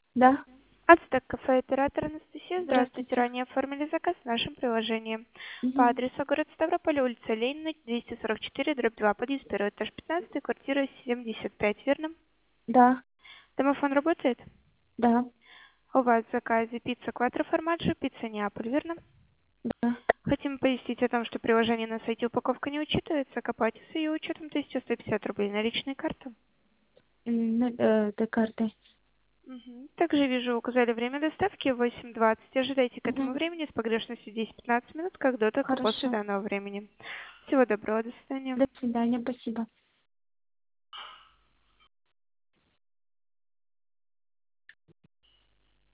Да, Ацтек кафе, оператор Анастасия. Здравствуйте. здравствуйте. Ранее оформили заказ в нашем приложении. По Мгм. адресу город Ставрополь, улица Ленина, 244/2, подъезд 1, этаж 15, квартира 75, верно? Да, Домофон работает? да, У вас в заказе пицца Кватро формаджо, пицца Неаполь, верно? да. Хотим пояснить о том, что приложение на сайте упаковка не учитывается, к оплате с ее учетом 1150 рублей наличные карты. До карты. Мгм. Также вижу, указали время доставки 8:20. Ожидайте к этому Мгм. времени с погрешностью 10-15 минут, как до, так и после Хорошо. данного времени. Всего доброго, до свидания. До свидания, спасибо.